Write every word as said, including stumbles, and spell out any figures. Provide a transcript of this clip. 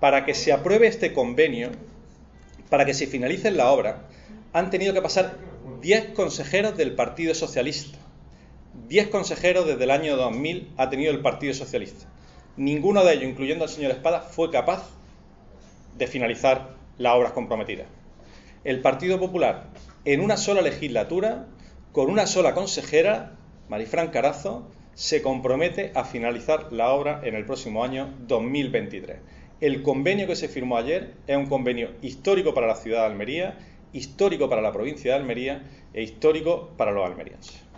para que se apruebe este convenio, para que se finalice la obra, han tenido que pasar diez consejeros del Partido Socialista. diez consejeros desde el año dos mil ha tenido el Partido Socialista. Ninguno de ellos, incluyendo al señor Espada, fue capaz de finalizar las obras comprometidas. El Partido Popular, en una sola legislatura, con una sola consejera, Marifran Carazo, se compromete a finalizar la obra en el próximo año dos mil veintitrés. El convenio que se firmó ayer es un convenio histórico para la ciudad de Almería, histórico para la provincia de Almería e histórico para los almerienses.